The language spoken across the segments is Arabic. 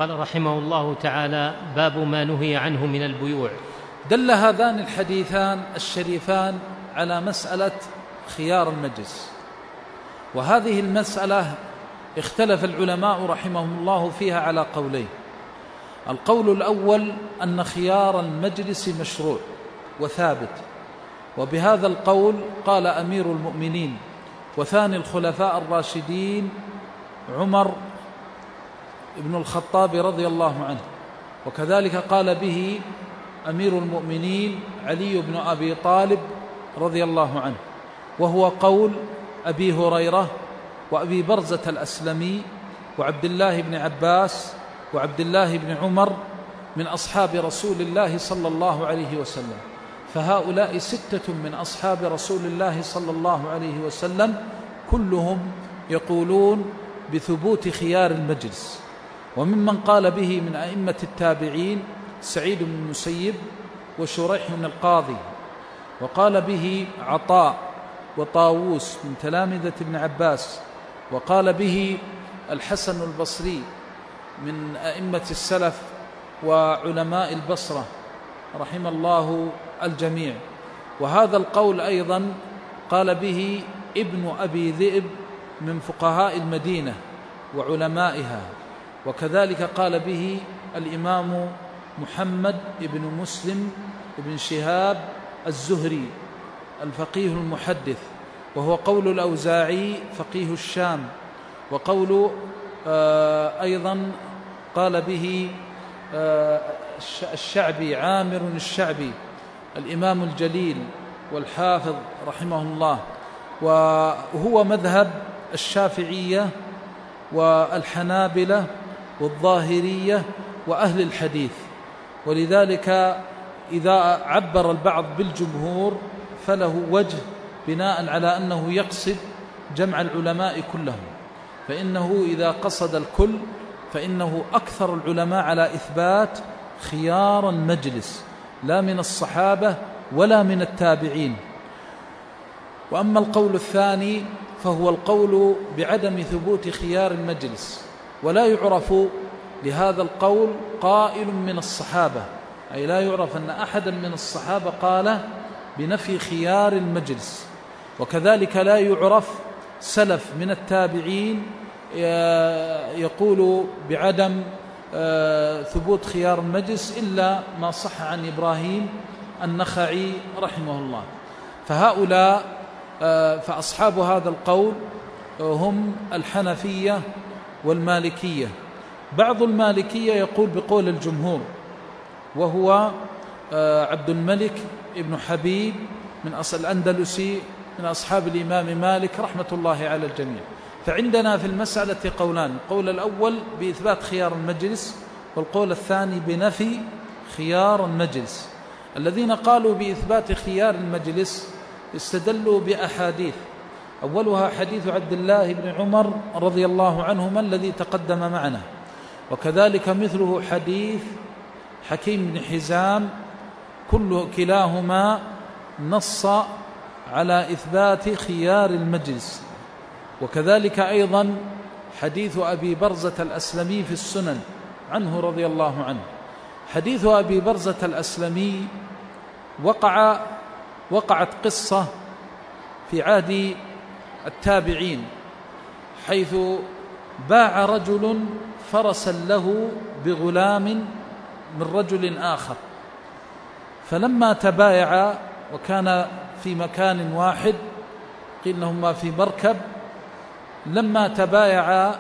قال رحمه الله تعالى: باب ما نهي عنه من البيوع. دل هذان الحديثان الشريفان على مسألة خيار المجلس، وهذه المسألة اختلف العلماء رحمهم الله فيها على قولين. القول الأول أن خيار المجلس مشروع وثابت، وبهذا القول قال أمير المؤمنين وثاني الخلفاء الراشدين عمر بن الخطاب رضي الله عنه، وكذلك قال به أمير المؤمنين علي بن أبي طالب رضي الله عنه، وهو قول أبي هريرة وأبي برزة الأسلمي وعبد الله بن عباس وعبد الله بن عمر من أصحاب رسول الله صلى الله عليه وسلم. فهؤلاء 6 من أصحاب رسول الله صلى الله عليه وسلم كلهم يقولون بثبوت خيار المجلس. وممن قال به من أئمة التابعين سعيد بن المسيب وشريح بن القاضي، وقال به عطاء وطاووس من تلامذة ابن عباس، وقال به الحسن البصري من أئمة السلف وعلماء البصرة رحم الله الجميع. وهذا القول أيضا قال به ابن أبي ذئب من فقهاء المدينة وعلمائها، وكذلك قال به الإمام محمد بن مسلم بن شهاب الزهري الفقيه المحدث، وهو قول الأوزاعي فقيه الشام، وقول أيضا قال به الشعبي عامر الشعبي الإمام الجليل والحافظ رحمه الله، وهو مذهب الشافعية والحنابلة والظاهرية وأهل الحديث. ولذلك إذا عبر البعض بالجمهور فله وجه بناء على أنه يقصد جمع العلماء كلهم، فإنه إذا قصد الكل فإنه أكثر العلماء على إثبات خيار المجلس، لا من الصحابة ولا من التابعين. وأما القول الثاني فهو القول بعدم ثبوت خيار المجلس، ولا يعرف لهذا القول قائل من الصحابة، أي لا يعرف أن أحدا من الصحابة قال بنفي خيار المجلس، وكذلك لا يعرف سلف من التابعين يقول بعدم ثبوت خيار المجلس إلا ما صح عن إبراهيم النخعي رحمه الله. فهؤلاء فأصحاب هذا القول هم الحنفية والمالكية. بعض المالكية يقول بقول الجمهور، وهو عبد الملك ابن حبيب من أصل الأندلسي من أصحاب الإمام مالك رحمة الله على الجميع. فعندنا في المسألة قولان: القول الأول بإثبات خيار المجلس، والقول الثاني بنفي خيار المجلس. الذين قالوا بإثبات خيار المجلس استدلوا بأحاديث، أولها حديث عبد الله بن عمر رضي الله عنهما الذي تقدم معنا، وكذلك مثله حديث حكيم بن حزام، كلاهما نص على إثبات خيار المجلس. وكذلك أيضا حديث أبي برزة الأسلمي في السنن عنه رضي الله عنه. حديث أبي برزة الأسلمي وقعت قصة في عهد التابعين، حيث باع رجل فرسا له بغلام من رجل آخر، فلما تبايعا وكان في مكان واحد، قيل لهما في مركب، لما تبايعا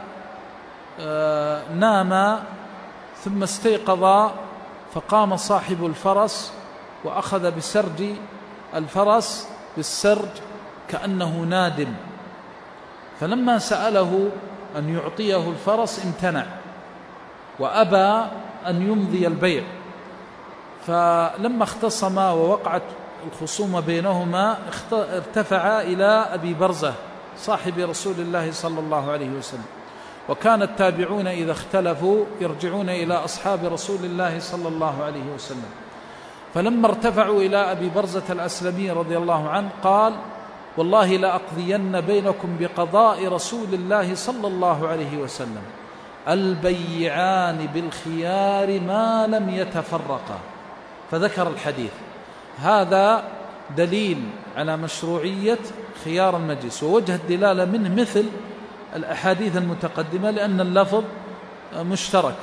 ناما ثم استيقظا، فقام صاحب الفرس وأخذ بسرج الفرس بالسرج كأنه نادم، فلما سأله أن يعطيه الفرس امتنع وأبى أن يمضي البيع. فلما اختصما ووقعت الخصومة بينهما ارتفعا إلى أبي برزة صاحب رسول الله صلى الله عليه وسلم. وكان التابعون إذا اختلفوا يرجعون إلى أصحاب رسول الله صلى الله عليه وسلم. فلما ارتفعوا إلى أبي برزة الأسلمي رضي الله عنه قال: والله لأقضين بينكم بقضاء رسول الله صلى الله عليه وسلم. البيعان بالخيار ما لم يتفرقا، فذكر الحديث. هذا دليل على مشروعية خيار المجلس، ووجه الدلالة منه مثل الأحاديث المتقدمة لأن اللفظ مشترك.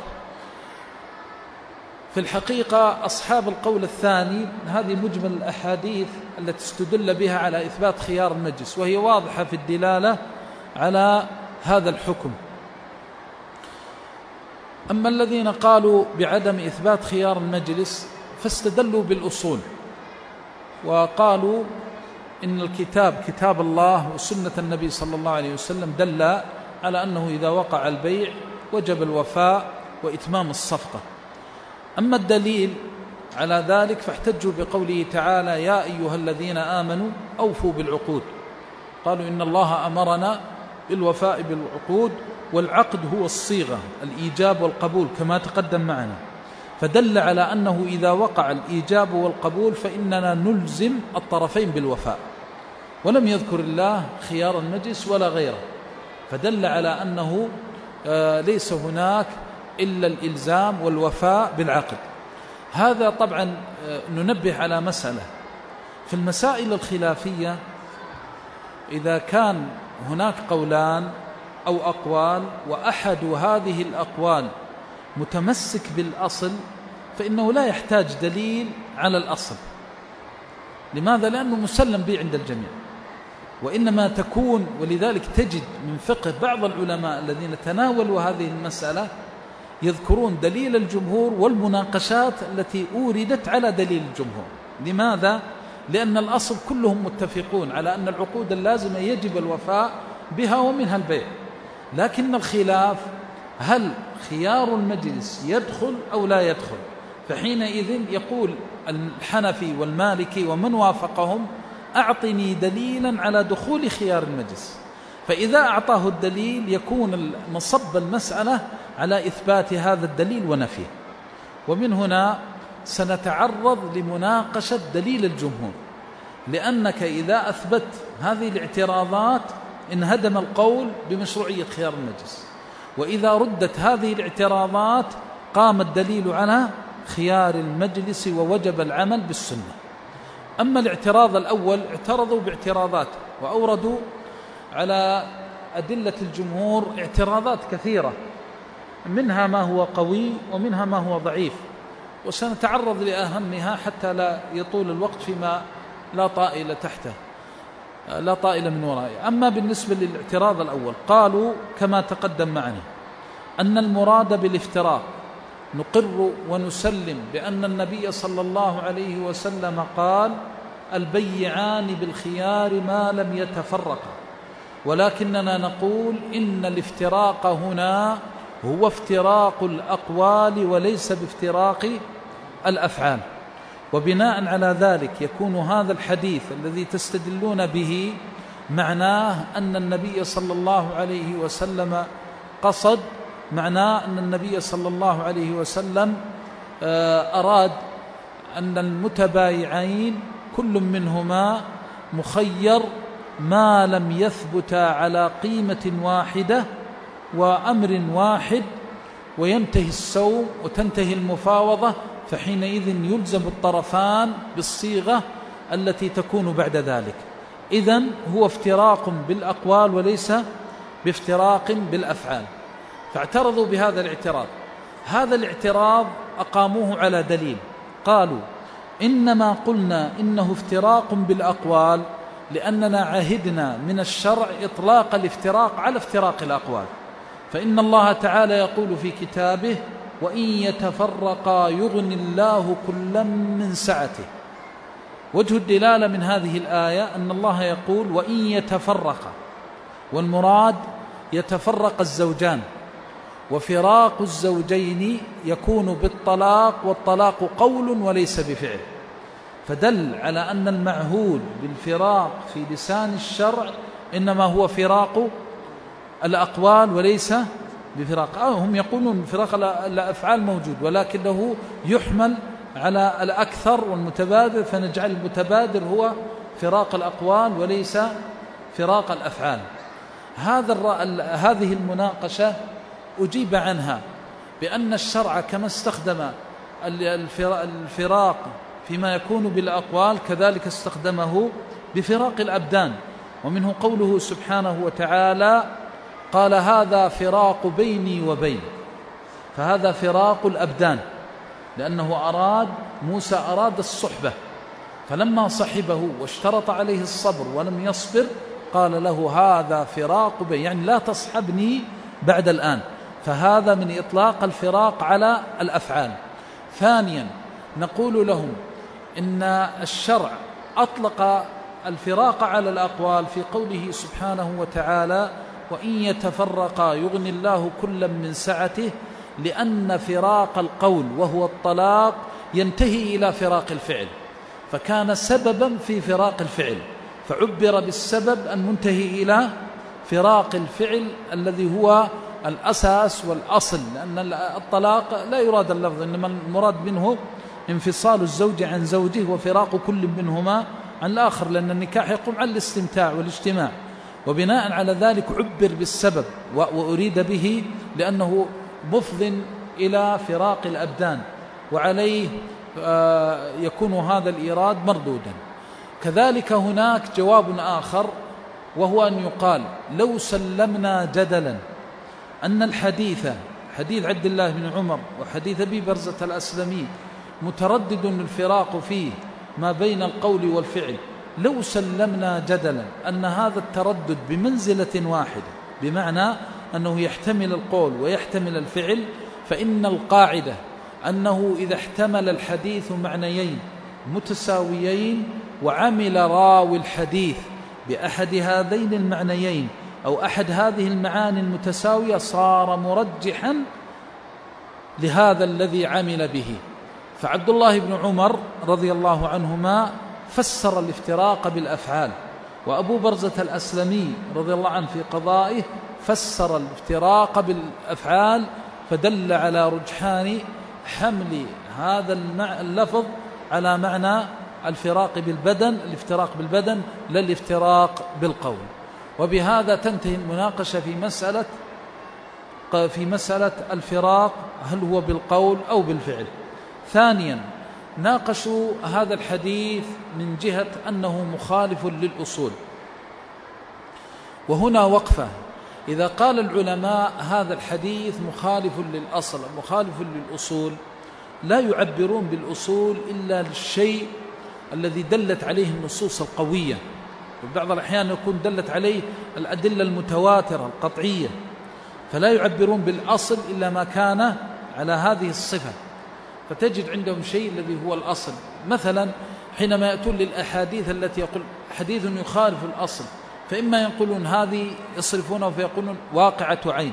في الحقيقة أصحاب القول الثاني هذه مجمل الأحاديث التي استدل بها على إثبات خيار المجلس، وهي واضحة في الدلالة على هذا الحكم. أما الذين قالوا بعدم إثبات خيار المجلس فاستدلوا بالأصول، وقالوا إن الكتاب كتاب الله وسنة النبي صلى الله عليه وسلم دل على أنه إذا وقع البيع وجب الوفاء وإتمام الصفقة. أما الدليل على ذلك فاحتجوا بقوله تعالى: يا أيها الذين آمنوا أوفوا بالعقود. قالوا إن الله أمرنا بالوفاء بالعقود، والعقد هو الصيغة، الإيجاب والقبول كما تقدم معنا، فدل على أنه إذا وقع الإيجاب والقبول فإننا نلزم الطرفين بالوفاء، ولم يذكر الله خيار المجلس ولا غيره، فدل على أنه ليس هناك إلا الإلزام والوفاء بالعقد. هذا طبعا ننبه على مسألة في المسائل الخلافية: إذا كان هناك قولان أو أقوال وأحد هذه الأقوال متمسك بالأصل فإنه لا يحتاج دليل على الأصل. لماذا؟ لأنه مسلم به عند الجميع. وإنما تكون، ولذلك تجد من فقه بعض العلماء الذين تناولوا هذه المسألة يذكرون دليل الجمهور والمناقشات التي أوردت على دليل الجمهور. لماذا؟ لأن الأصل كلهم متفقون على أن العقود اللازمة يجب الوفاء بها ومنها البيع، لكن الخلاف هل خيار المجلس يدخل أو لا يدخل. فحينئذ يقول الحنفي والمالكي ومن وافقهم: أعطني دليلا على دخول خيار المجلس. فإذا أعطاه الدليل يكون مصب المسألة على إثبات هذا الدليل ونفيه. ومن هنا سنتعرض لمناقشة دليل الجمهور، لأنك إذا أثبت هذه الاعتراضات انهدم القول بمشروعية خيار المجلس، وإذا ردت هذه الاعتراضات قام الدليل على خيار المجلس ووجب العمل بالسنة. أما الاعتراض الأول اعترضوا باعتراضات وأوردوا على أدلة الجمهور اعتراضات كثيرة، منها ما هو قوي ومنها ما هو ضعيف، وسنتعرض لأهمها حتى لا يطول الوقت فيما لا طائل تحته، لا طائل من ورائه. أما بالنسبة للاعتراض الأول قالوا كما تقدم معنا أن المراد بالافتراق نقر ونسلم بأن النبي صلى الله عليه وسلم قال: البيعان بالخيار ما لم يتفرقا، ولكننا نقول إن الافتراق هنا هو افتراق الأقوال وليس بافتراق الأفعال. وبناء على ذلك يكون هذا الحديث الذي تستدلون به معناه أن النبي صلى الله عليه وسلم قصد، معناه أن النبي صلى الله عليه وسلم أراد أن المتبايعين كل منهما مخير ما لم يثبت على قيمة واحدة وأمر واحد، وينتهي السوم وتنتهي المفاوضة، فحينئذ يلزم الطرفان بالصيغة التي تكون بعد ذلك. إذن هو افتراق بالأقوال وليس بافتراق بالأفعال. فاعترضوا بهذا الاعتراض. هذا الاعتراض أقاموه على دليل، قالوا: إنما قلنا إنه افتراق بالأقوال لأننا عهدنا من الشرع إطلاق الافتراق على افتراق الأقوال، فإن الله تعالى يقول في كتابه: وإن يتفرقا يغني الله كلا من سعته. وجه الدلالة من هذه الآية أن الله يقول: وإن يتفرقا، والمراد يتفرق الزوجان، وفراق الزوجين يكون بالطلاق، والطلاق قول وليس بفعل، فدل على أن المعهود بالفراق في لسان الشرع إنما هو فراق الأقوال وليس بفراق. هم يقولون فراق الأفعال موجود، ولكنه يحمل على الأكثر والمتبادر، فنجعل المتبادر هو فراق الأقوال وليس فراق الأفعال. هذه المناقشة أجيب عنها بأن الشرع كما استخدم الفراق فيما يكون بالأقوال كذلك استخدمه بفراق الأبدان. ومنه قوله سبحانه وتعالى قال هذا فراق بيني وبين، فهذا فراق الأبدان، لأنه موسى أراد الصحبة، فلما صحبه واشترط عليه الصبر ولم يصبر قال له هذا فراق بين، يعني لا تصحبني بعد الآن. فهذا من إطلاق الفراق على الأفعال. ثانيا نقول لهم إن الشرع أطلق الفراق على الأقوال في قوله سبحانه وتعالى وإن يتفرقا يغني الله كلا من سعته، لأن فراق القول وهو الطلاق ينتهي إلى فراق الفعل، فكان سببا في فراق الفعل، فعبر بالسبب المنتهي إلى فراق الفعل الذي هو الأساس والأصل، لأن الطلاق لا يراد اللفظ، إنما المراد منه انفصال الزوج عن زوجه وفراق كل منهما عن الآخر، لأن النكاح يقوم على الاستمتاع والاجتماع، وبناء على ذلك عبر بالسبب وأريد به لأنه مفض إلى فراق الأبدان، وعليه يكون هذا الإيراد مردودا. كذلك هناك جواب آخر، وهو أن يقال لو سلمنا جدلا أن حديث عبد الله بن عمر وحديث أبي برزة الأسلمي متردد الفراق فيه ما بين القول والفعل، لو سلمنا جدلا أن هذا التردد بمنزلة واحدة، بمعنى أنه يحتمل القول ويحتمل الفعل، فإن القاعدة أنه إذا احتمل الحديث معنيين متساويين وعمل راوي الحديث بأحد هذين المعنيين أو أحد هذه المعاني المتساوية صار مرجحا لهذا الذي عمل به. فعبد الله بن عمر رضي الله عنهما فسر الافتراق بالأفعال، وأبو برزة الأسلمي رضي الله عنه في قضائه فسر الافتراق بالأفعال، فدل على رجحان حمل هذا اللفظ على معنى الافتراق بالبدن لا الافتراق بالقول. وبهذا تنتهي المناقشة في مسألة الفراق، هل هو بالقول أو بالفعل. ثانيا ناقشوا هذا الحديث من جهة أنه مخالف للأصول، وهنا وقفة. إذا قال العلماء هذا الحديث مخالف للأصل مخالف للأصول، لا يعبرون بالأصول إلا للشيء الذي دلت عليه النصوص القوية، وبعض الأحيان يكون دلت عليه الأدلة المتواترة القطعية، فلا يعبرون بالأصل إلا ما كان على هذه الصفة، فتجد عندهم شيء الذي هو الأصل. مثلا حينما يأتون للأحاديث التي يقول حديث يخالف الأصل، فإما يقولون هذه يصرفونه فيقولون واقعة عين،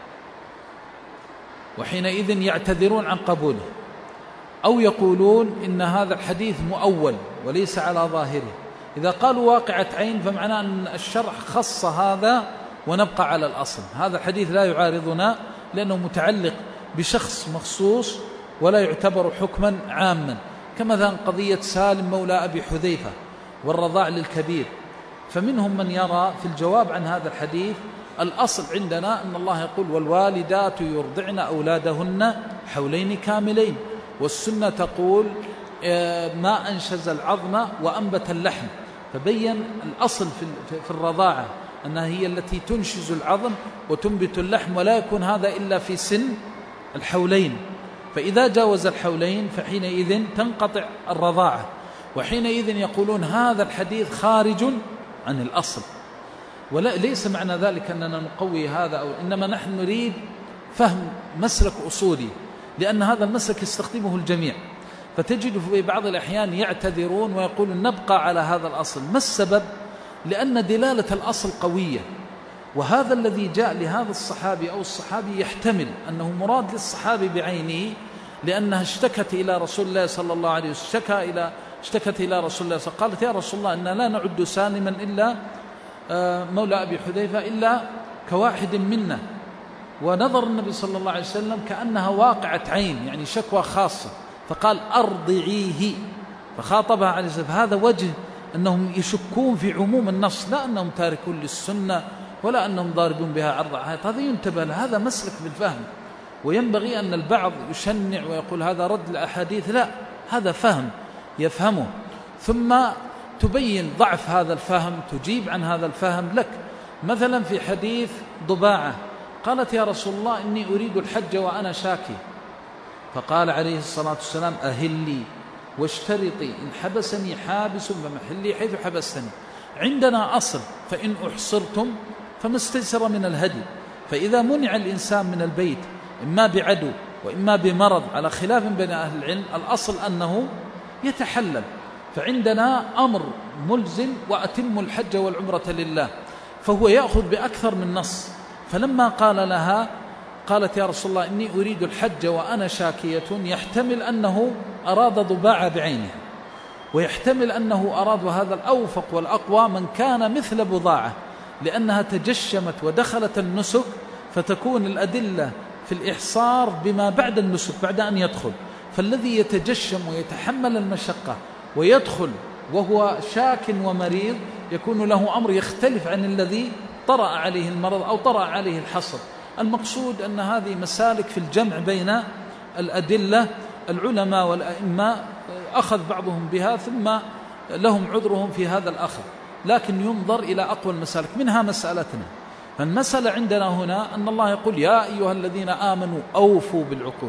وحينئذ يعتذرون عن قبوله، أو يقولون إن هذا الحديث مؤول وليس على ظاهره. إذا قالوا واقعة عين فمعناه أن الشرع خص هذا ونبقى على الأصل. هذا الحديث لا يعارضنا لأنه متعلق بشخص مخصوص ولا يعتبر حكما عاما، كمثلا قضية سالم مولى أبي حذيفة والرضاع للكبير. فمنهم من يرى في الجواب عن هذا الحديث الأصل عندنا أن الله يقول والوالدات يرضعن أولادهن حولين كاملين، والسنة تقول ما أنشز العظم وأنبت اللحم، فبين الأصل في الرضاعة أنها هي التي تنشز العظم وتنبت اللحم، ولا يكون هذا إلا في سن الحولين، فإذا جاوز الحولين فحينئذ تنقطع الرضاعة، وحينئذ يقولون هذا الحديث خارج عن الأصل. وليس معنى ذلك أننا نقوي هذا إنما نحن نريد فهم مسلك أصولي، لأن هذا المسلك يستخدمه الجميع، فتجد في بعض الأحيان يعتذرون ويقولون نبقى على هذا الأصل. ما السبب؟ لأن دلالة الأصل قوية، وهذا الذي جاء لهذا الصحابي أو الصحابي يحتمل أنه مراد للصحابي بعينه، لأنها اشتكت إلى رسول الله صلى الله عليه وسلم، اشتكت إلى رسول الله صلى الله عليه وسلم، قالت يا رسول الله إننا لا نعد سالما إلا مولى أبي حذيفة إلا كواحد منا، ونظر النبي صلى الله عليه وسلم كأنها واقعة عين، يعني شكوى خاصة، فقال أرضعيه، فخاطبها عليه السلام. فهذا وجه أنهم يشكون في عموم النص، لا أنهم تاركون للسنة ولا أنهم ضاربون بها عرض عهد. هذا ينتبه له، هذا مسلك بالفهم. وينبغي أن البعض يشنع ويقول هذا رد الأحاديث، لا، هذا فهم يفهمه، ثم تبين ضعف هذا الفهم، تجيب عن هذا الفهم لك. مثلا في حديث ضباعة قالت يا رسول الله إني أريد الحج وأنا شاكي، فقال عليه الصلاة والسلام أهلي واشترطي، إن حبسني حابس فمحلي حيث حبستني. عندنا أصل فإن أحصرتم فما استيسر من الهدي، فإذا منع الإنسان من البيت إما بعدو وإما بمرض على خلاف بين أهل العلم، الأصل أنه يتحلل. فعندنا أمر ملزم وأتم الحج والعمرة لله، فهو يأخذ بأكثر من نص. فلما قال لها قالت يا رسول الله إني أريد الحج وأنا شاكية، يحتمل أنه أراد ضباعة بعينها، ويحتمل أنه أراد، وهذا الأوفق والأقوى، من كان مثل بضاعة، لأنها تجشمت ودخلت النسك، فتكون الأدلة في الإحصار بما بعد النسك بعد أن يدخل. فالذي يتجشم ويتحمل المشقة ويدخل وهو شاك ومريض يكون له أمر يختلف عن الذي طرأ عليه المرض أو طرأ عليه الحصر. المقصود أن هذه مسالك في الجمع بين الأدلة. العلماء والأئمة أخذ بعضهم بها ثم لهم عذرهم في هذا الأخذ، لكن ينظر إلى أقوى المسالك، منها مسألتنا. فالمسألة عندنا هنا أن الله يقول يا أيها الذين آمنوا أوفوا بالعقود.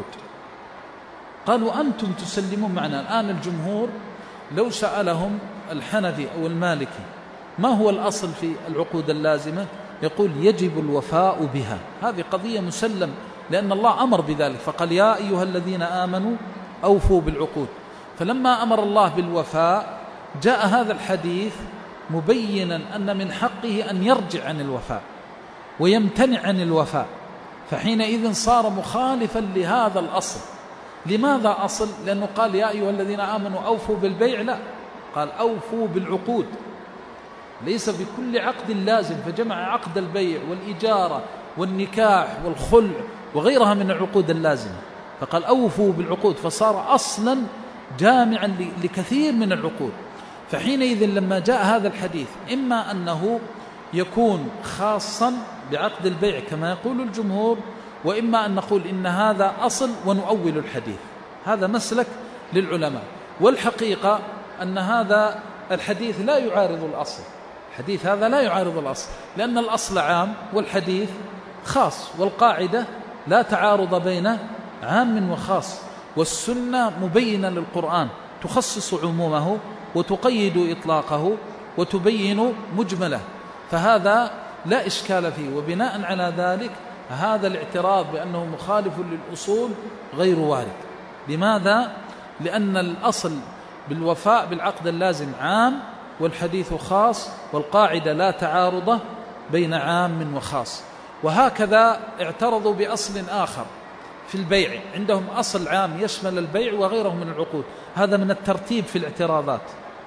قالوا أنتم تسلمون معنا. الآن الجمهور لو سألهم الحنفي أو المالكي ما هو الأصل في العقود اللازمة، يقول يجب الوفاء بها. هذه قضية مسلم، لأن الله أمر بذلك، فقال يا أيها الذين آمنوا أوفوا بالعقود. فلما أمر الله بالوفاء جاء هذا الحديث مبينا أن من حقه أن يرجع عن الوفاء ويمتنع عن الوفاء، فحينئذ صار مخالفا لهذا الأصل. لماذا أصل؟ لأنه قال يا أيها الذين آمنوا أوفوا بالبيع، لا، قال أوفوا بالعقود، ليس بكل عقد لازم، فجمع عقد البيع والإجارة والنكاح والخلع وغيرها من العقود اللازمة، فقال أوفوا بالعقود، فصار أصلا جامعا لكثير من العقود. فحينئذ لما جاء هذا الحديث إما أنه يكون خاصا بعقد البيع كما يقول الجمهور، وإما أن نقول إن هذا أصل ونؤول الحديث. هذا مسلك للعلماء. والحقيقة أن هذا الحديث لا يعارض الأصل، الحديث هذا لا يعارض الأصل، لأن الأصل عام والحديث خاص، والقاعدة لا تعارض بين عام وخاص، والسنة مبينة للقرآن تخصص عمومه وتقيد إطلاقه وتبين مجمله، فهذا لا إشكال فيه. وبناء على ذلك هذا الاعتراض بأنه مخالف للأصول غير وارد. لماذا؟ لأن الأصل بالوفاء بالعقد اللازم عام والحديث خاص، والقاعدة لا تعارض بين عام وخاص. وهكذا اعترضوا بأصل آخر في البيع، عندهم أصل عام يشمل البيع وغيره من العقود. هذا من الترتيب في الاعتراضات،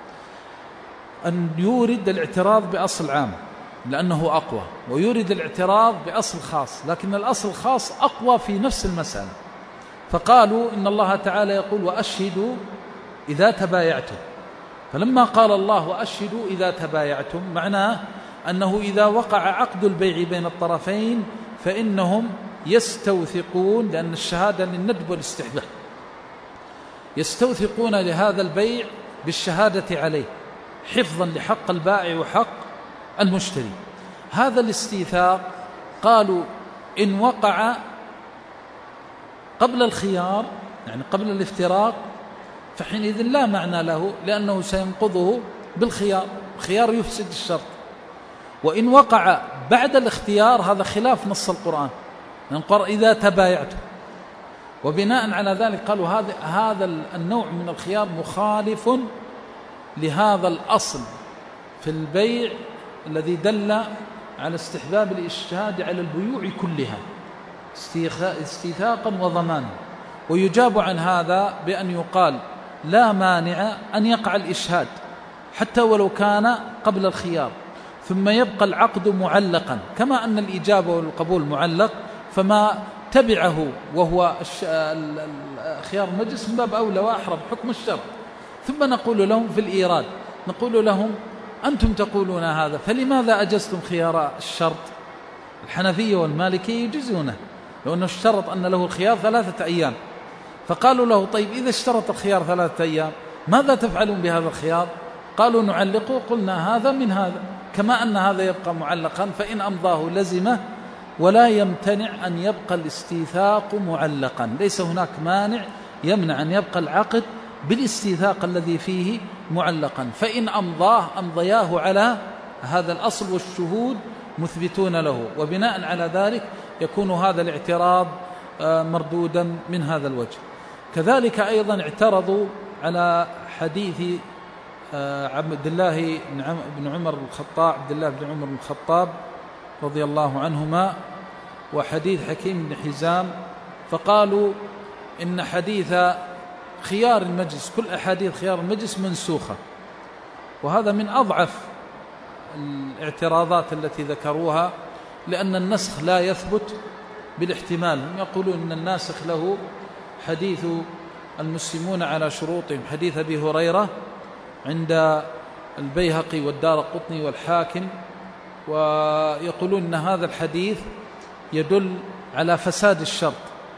أن يورد الاعتراض بأصل عام لأنه أقوى، ويورد الاعتراض بأصل خاص، لكن الأصل الخاص أقوى في نفس المسألة. فقالوا إن الله تعالى يقول وأشهدوا إذا تبايعتم، فلما قال الله وأشهدوا إذا تبايعتم معناه أنه إذا وقع عقد البيع بين الطرفين فإنهم يستوثقون، لأن الشهادة للندب والاستحباب، يستوثقون لهذا البيع بالشهادة عليه حفظا لحق البائع وحق المشتري. هذا الاستيثاق قالوا إن وقع قبل الخيار، يعني قبل الافتراق، فحينئذ لا معنى له، لأنه سينقضه بالخيار، الخيار يفسد الشرط. وإن وقع بعد الاختيار هذا خلاف نص القرآن، نقول إذا تبايعتم، وبناء على ذلك قالوا هذا النوع من الخيار مخالف لهذا الأصل في البيع الذي دل على استحباب الإشهاد على البيوع كلها استيثاقا وضمانا. ويجاب عن هذا بأن يقال لا مانع أن يقع الإشهاد حتى ولو كان قبل الخيار، ثم يبقى العقد معلقا، كما أن الإجابة والقبول معلق، فما تبعه وهو خيار المجلس من باب أولى وأحرى بحكم الشرط. ثم نقول لهم في الإيراد، نقول لهم أنتم تقولون هذا، فلماذا أجزتم خيار الشرط الحنفية والمالكية يجزونه، لأنه اشترط أن له الخيار 3 أيام. فقالوا له: طيب إذا اشترط الخيار 3 أيام ماذا تفعلون بهذا الخيار؟ قالوا: نعلقه. قلنا: هذا من هذا، كما أن هذا يبقى معلقا فإن أمضاه لزمه، ولا يمتنع أن يبقى الاستيثاق معلقا. ليس هناك مانع يمنع أن يبقى العقد بالاستيثاق الذي فيه معلقا، فإن أمضاه أمضياه على هذا الأصل والشهود مثبتون له، وبناء على ذلك يكون هذا الاعتراض مردودا من هذا الوجه. كذلك أيضا اعترضوا على حديث عبد الله بن عمر بن الخطاب رضي الله عنهما وحديث حكيم بن حزام، فقالوا إن حديث خيار المجلس، كل أحاديث خيار المجلس منسوخة، وهذا من أضعف الاعتراضات التي ذكروها، لأن النسخ لا يثبت بالاحتمال. هم يقولون إن الناسخ له حديث المسلمون على شروطهم، حديث أبي هريرة عند البيهقي والدارقطني والحاكم، ويقولون أن هذا الحديث يدل على فساد الشرط،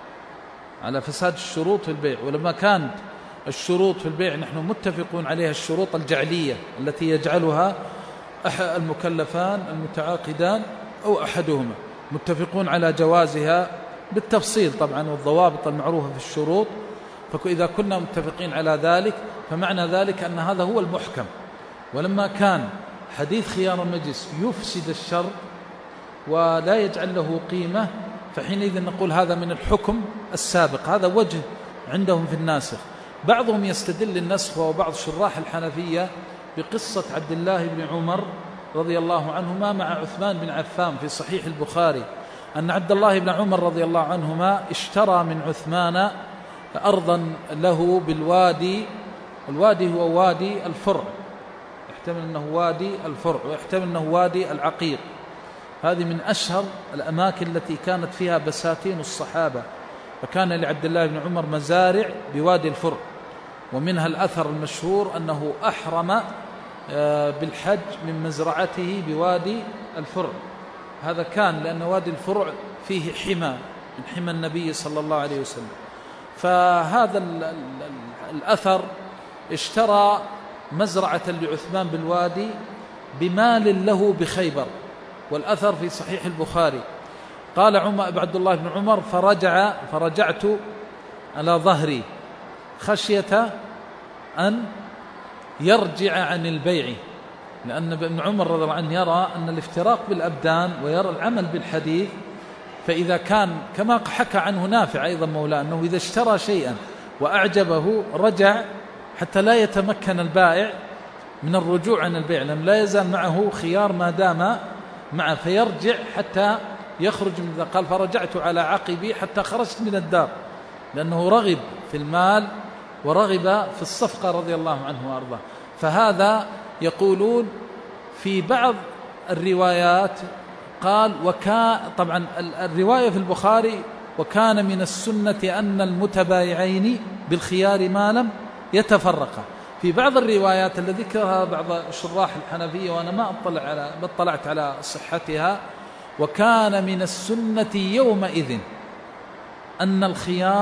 على فساد الشروط في البيع. ولما كانت الشروط في البيع نحن متفقون عليها الشروط الجعلية التي يجعلها المكلفان المتعاقدان أو أحدهما، متفقون على جوازها بالتفصيل طبعا والضوابط المعروفة في الشروط، فإذا كنا متفقين على ذلك فمعنى ذلك أن هذا هو المحكم. ولما كان حديث خيار المجلس يفسد الشرط ولا يجعل له قيمة، فحينئذ نقول هذا من الحكم السابق. هذا وجه عندهم في الناسخ. بعضهم يستدل النسخ وبعض شراح الحنفية بقصة عبد الله بن عمر رضي الله عنهما مع عثمان بن عفان في صحيح البخاري، أن عبد الله بن عمر رضي الله عنهما اشترى من عثمان أرضا له بالوادي، الوادي هو وادي الفرع، يحتمل أنه وادي الفرع ويحتمل أنه وادي العقيق. هذه من أشهر الأماكن التي كانت فيها بساتين الصحابة، فكان لعبد الله بن عمر مزارع بوادي الفرع، ومنها الأثر المشهور أنه أحرم بالحج من مزرعته بوادي الفرع. هذا كان لأن وادي الفرع فيه حمى من حمى النبي صلى الله عليه وسلم. فهذا الأثر اشترى مزرعة لعثمان بالوادي بمال له بخيبر، والأثر في صحيح البخاري. قال عبد الله بن عمر: فرجعت على ظهري خشية أن يرجع عن البيع، لأن ابن عمر رضي الله عنه يرى أن الافتراق بالأبدان ويرى العمل بالحديث، فإذا كان كما حكى عنه نافع أيضا مولاه أنه إذا اشترى شيئا وأعجبه رجع حتى لا يتمكن البائع من الرجوع عن البيع، لأن لا يزال معه خيار ما دام معه، فيرجع حتى يخرج من ذا. قال: فرجعت على عقبي حتى خرجت من الدار، لأنه رغب في المال ورغب في الصفقة رضي الله عنه وأرضاه. فهذا يقولون في بعض الروايات قال طبعا الرواية في البخاري: وكان من السنة أن المتبايعين بالخيار ما لم يتفرقا. في بعض الروايات التي ذكرها بعض شراح الحنفية وأنا ما اطلعت على صحتها: وكان من السنة يومئذ أن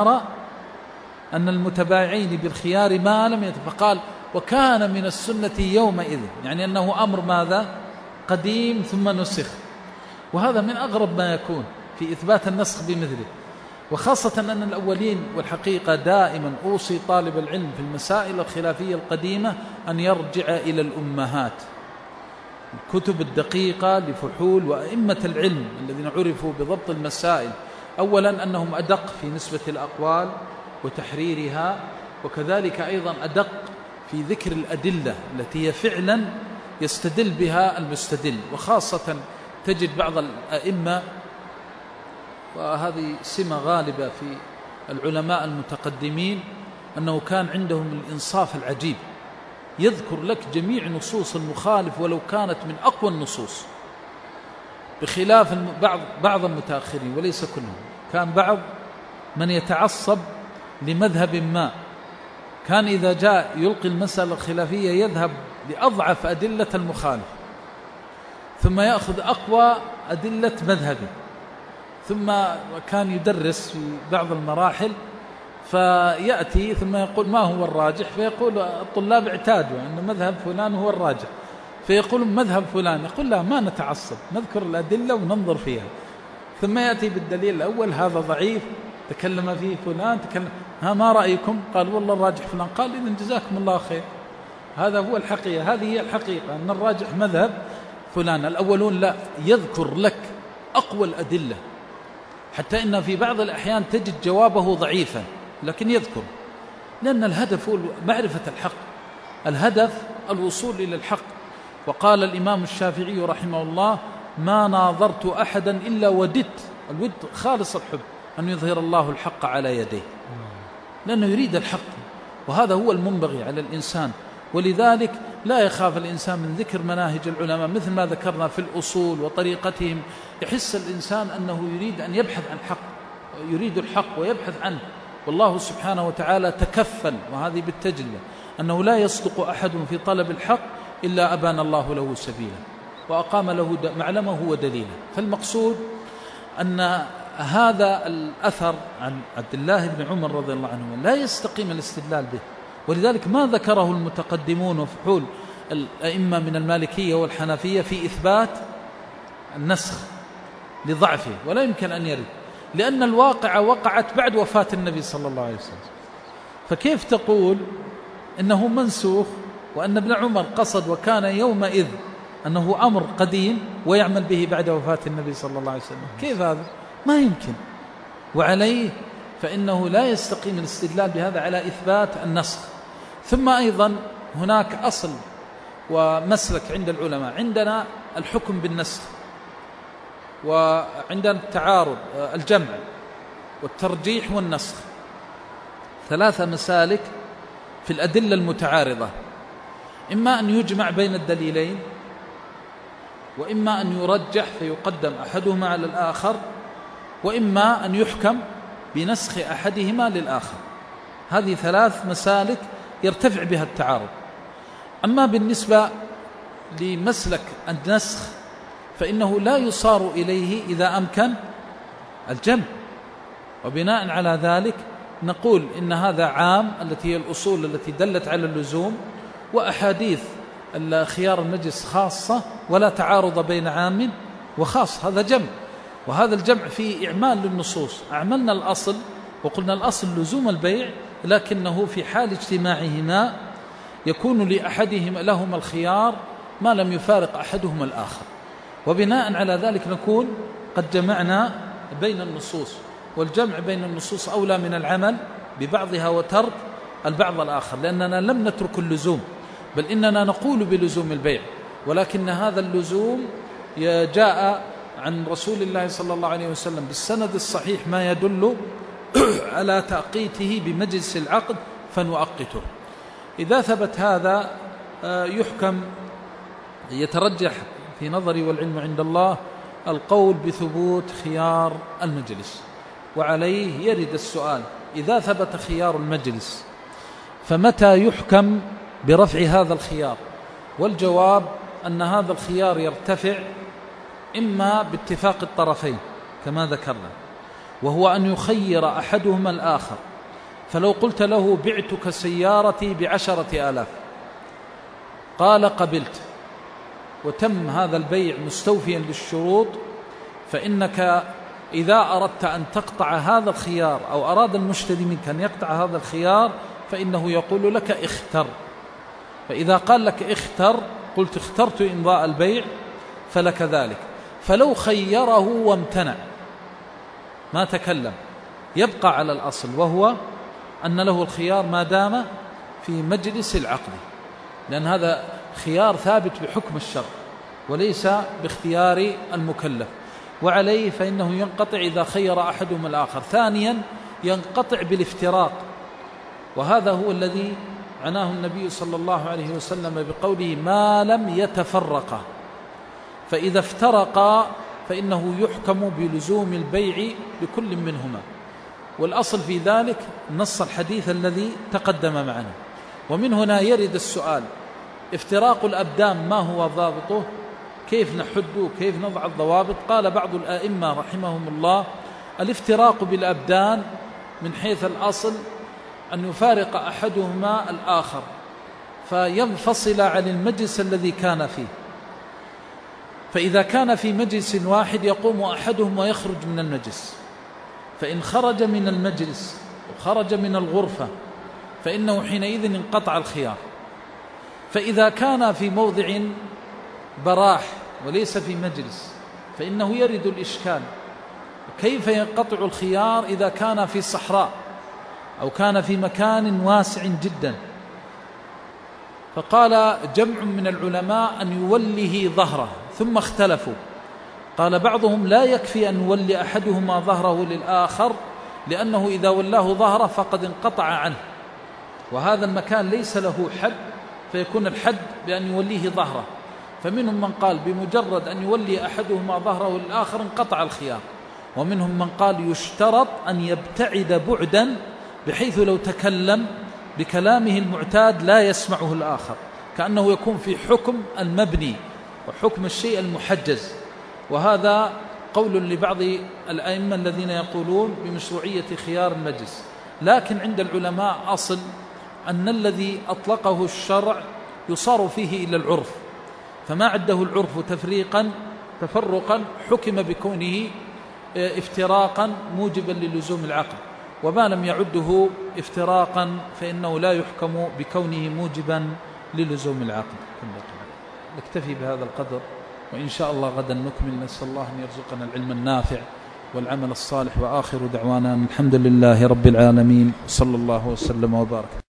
المتبايعين بالخيار ما لم يتفرقا. فقال: وكان من السنة يومئذ، يعني أنه أمر ماذا؟ قديم ثم نسخ. وهذا من أغرب ما يكون في إثبات النسخ بمثله، وخاصة أن الأولين، والحقيقة دائما أوصي طالب العلم في المسائل الخلافية القديمة أن يرجع إلى الأمهات، الكتب الدقيقة لفحول وأئمة العلم الذين عرفوا بضبط المسائل. أولا أنهم أدق في نسبة الأقوال وتحريرها، وكذلك أيضا أدق في ذكر الأدلة التي هي فعلا يستدل بها المستدل. وخاصة تجد بعض الأئمة، وهذه سمة غالبة في العلماء المتقدمين، أنه كان عندهم الإنصاف العجيب، يذكر لك جميع نصوص المخالف ولو كانت من أقوى النصوص، بخلاف بعض المتأخرين وليس كلهم. كان بعض من يتعصب لمذهب ما، كان إذا جاء يلقي المسألة الخلافية يذهب لأضعف أدلة المخالف، ثم يأخذ أقوى أدلة مذهبي، ثم كان يدرس في بعض المراحل فيأتي ثم يقول ما هو الراجح، فيقول الطلاب اعتادوا أن مذهب فلان هو الراجح، فيقول مذهب فلان، يقول لا ما نتعصب، نذكر الأدلة وننظر فيها، ثم يأتي بالدليل الأول هذا ضعيف تكلم فيه فلان، تكلم ما رأيكم؟ قال والله الراجح فلان، قال إذن جزاكم الله خير، هذا هو الحقيقة، هذه هي الحقيقة أن الراجح مذهب فلان. الأولون لا، يذكر لك أقوى الأدلة، حتى إن في بعض الأحيان تجد جوابه ضعيفا لكن يذكر، لأن الهدف هو معرفة الحق، الهدف الوصول إلى الحق. وقال الإمام الشافعي رحمه الله ما ناظرت أحدا إلا وددت، الود خالص الحب، أن يظهر الله الحق على يديه، لأنه يريد الحق، وهذا هو المنبغي على الإنسان. ولذلك لا يخاف الإنسان من ذكر مناهج العلماء مثل ما ذكرنا في الأصول وطريقتهم، يحس الإنسان أنه يريد أن يبحث عن حق، يريد الحق ويبحث عنه، والله سبحانه وتعالى تكفل، وهذه بالتجلى، أنه لا يصدق أحد في طلب الحق إلا أبان الله له سبيلا وأقام له معلمه ودليله. فالمقصود أن هذا الأثر عن عبد الله بن عمر رضي الله عنه لا يستقيم الاستدلال به، ولذلك ما ذكره المتقدمون وفحول الأئمة من المالكية والحنفية في إثبات النسخ لضعفه، ولا يمكن أن يرد، لأن الواقعة وقعت بعد وفاة النبي صلى الله عليه وسلم، فكيف تقول إنه منسوخ وأن ابن عمر قصد وكان يومئذ أنه أمر قديم ويعمل به بعد وفاة النبي صلى الله عليه وسلم؟ كيف هذا؟ ما يمكن. وعليه فإنه لا يستقيم الاستدلال بهذا على إثبات النسخ. ثم أيضا هناك أصل ومسلك عند العلماء، عندنا الحكم بالنسخ، وعندنا التعارض، الجمع والترجيح والنسخ، ثلاثة مسالك في الأدلة المتعارضة، إما أن يجمع بين الدليلين، وإما أن يرجح فيقدم أحدهما على الآخر، وإما أن يحكم بنسخ أحدهما للآخر. هذه ثلاث مسالك يرتفع بها التعارض. أما بالنسبة لمسلك النسخ فإنه لا يصار إليه إذا أمكن الجمع، وبناء على ذلك نقول إن هذا عام، التي هي الأصول التي دلت على اللزوم، وأحاديث خيار المجلس خاصة، ولا تعارض بين عام وخاص، هذا جمع، وهذا الجمع فيه إعمال للنصوص. أعملنا الأصل وقلنا الأصل لزوم البيع، لكنه في حال اجتماعهما يكون لأحدهما لهما الخيار ما لم يفارق أحدهما الآخر، وبناء على ذلك نكون قد جمعنا بين النصوص، والجمع بين النصوص أولى من العمل ببعضها وترك البعض الآخر، لأننا لم نترك اللزوم، بل إننا نقول بلزوم البيع، ولكن هذا اللزوم جاء عن رسول الله صلى الله عليه وسلم بالسند الصحيح ما يدل على تأقيته بمجلس العقد فنؤقته. إذا ثبت هذا يحكم، يترجح في نظري والعلم عند الله القول بثبوت خيار المجلس. وعليه يرد السؤال: إذا ثبت خيار المجلس فمتى يحكم برفع هذا الخيار؟ والجواب أن هذا الخيار يرتفع إما باتفاق الطرفين كما ذكرنا، وهو أن يخير أحدهما الآخر. فلو قلت له بعتك سيارتي ب10,000 قال قبلت، وتم هذا البيع مستوفيا للشروط، فإنك إذا أردت أن تقطع هذا الخيار أو أراد المشتري منك أن يقطع هذا الخيار فإنه يقول لك اختر. فإذا قال لك اختر قلت اخترت إمضاء البيع فلك ذلك. فلو خيره وامتنع ما تكلم يبقى على الأصل، وهو أن له الخيار ما دام في مجلس العقد، لأن هذا خيار ثابت بحكم الشرع وليس باختيار المكلف. وعليه فإنه ينقطع إذا خير أحدهما الآخر. ثانيا ينقطع بالافتراق، وهذا هو الذي عناه النبي صلى الله عليه وسلم بقوله ما لم يتفرقا، فإذا افترقا فإنه يحكم بلزوم البيع لكل منهما. والأصل في ذلك نص الحديث الذي تقدم معنا. ومن هنا يرد السؤال: افتراق الأبدان ما هو ضابطه؟ كيف نحد كيف نضع الضوابط؟ قال بعض الآئمة رحمهم الله: الافتراق بالأبدان من حيث الأصل أن يفارق أحدهما الآخر فينفصل عن المجلس الذي كان فيه. فإذا كان في مجلس واحد يقوم أحدهم ويخرج من المجلس، فإن خرج من المجلس وخرج من الغرفة فإنه حينئذ انقطع الخيار. فإذا كان في موضع براح وليس في مجلس فإنه يرد الإشكال: كيف ينقطع الخيار إذا كان في صحراء أو كان في مكان واسع جدا؟ فقال جمع من العلماء أن يوله ظهره، ثم اختلفوا. قال بعضهم: لا يكفي أن يولي أحدهما ظهره للآخر، لأنه إذا ولاه ظهره فقد انقطع عنه، وهذا المكان ليس له حد، فيكون الحد بأن يوليه ظهره. فمنهم من قال بمجرد أن يولي أحدهما ظهره للآخر انقطع الخيار، ومنهم من قال يشترط أن يبتعد بعدا بحيث لو تكلم بكلامه المعتاد لا يسمعه الآخر، كأنه يكون في حكم المبني وحكم الشيء المحجز. وهذا قول لبعض الأئمة الذين يقولون بمشروعية خيار المجلس. لكن عند العلماء أصل أن الذي أطلقه الشرع يصار فيه إلى العرف، فما عده العرف تفرقا حكم بكونه افتراقا موجبا للزوم العقل، وما لم يعده افتراقا فإنه لا يحكم بكونه موجبا للزوم العقل. نكتفي بهذا القدر، وإن شاء الله غدا نكمل. نسأل الله أن يرزقنا العلم النافع والعمل الصالح، وآخر دعوانا الحمد لله رب العالمين، صلى الله وسلم وبارك.